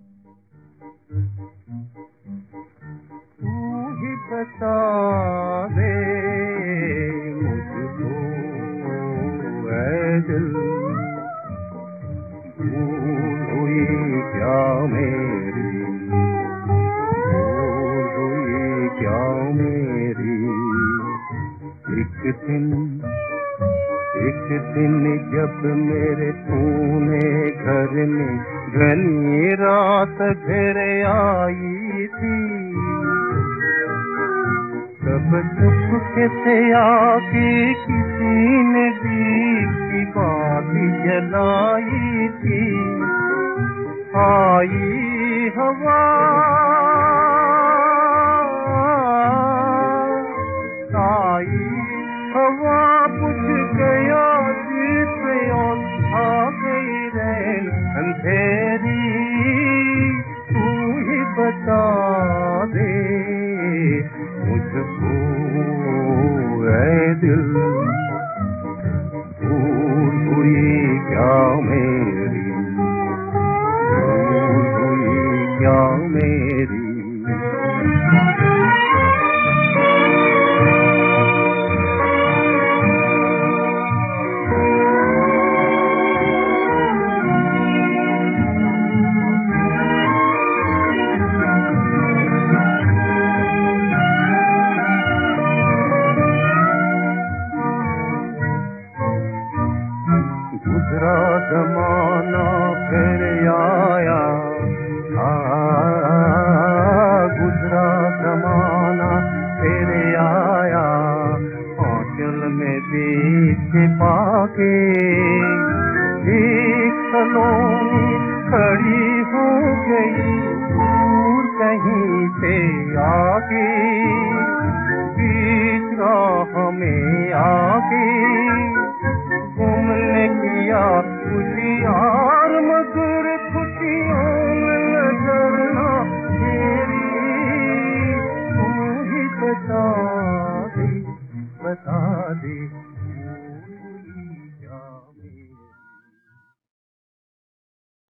तू ही बता दे मुझको ऐ दिल, भूल हुई क्या मेरी, भूल हुई क्या मेरी। एक दिन जब मेरे तूने घर में घनी रात घर आई थी, तब चुपके से आके किसी ने दीप की बाती जलाई थी। आई हवा आई हवा बुझ गया दीप और आ गई रैन अंधेरी। तू ही बता दे मुझको ऐ दिल, भूल हुई क्या मेरी, भूल हुई क्या मेरी। गुजरा जमाना फिर आया, गुजरा जमाना फिर आया, आंचल में दीप छिपा के एक सलोनी खड़ी हो गई दूर कहीं से आके, बीच राह में आके तुमने किया खुशियार मगर खुशियों में नजर ना तेरी। तू ही बता दे